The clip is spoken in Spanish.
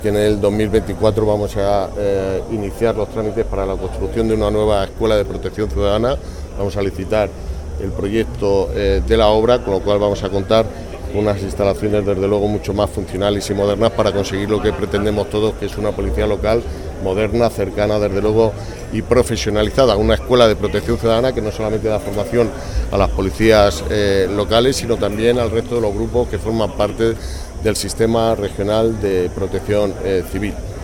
Que en el 2024 vamos a iniciar los trámites para la construcción de una nueva escuela de protección ciudadana. Vamos a licitar el proyecto de la obra, con lo cual vamos a contar con unas instalaciones desde luego mucho más funcionales y modernas para conseguir lo que pretendemos todos, que es una policía local moderna, cercana desde luego y profesionalizada, una escuela de protección ciudadana que no solamente da formación a las policías locales, sino también al resto de los grupos que forman parte del sistema regional de protección civil.